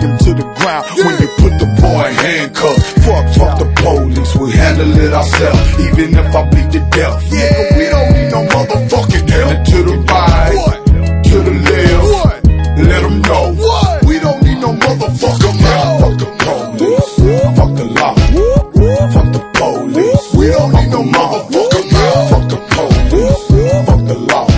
him to the ground when you put the boy in handcuffs. Fuck the police, we handle it ourselves, even if I bleed to death. Yeah, we don't need no motherfucking help. And to the right, to the left, let them know we don't need no motherfucking help. Fuck the police, fuck the law, fuck the police. We don't need no motherfucking help. Fuck the police, fuck the law.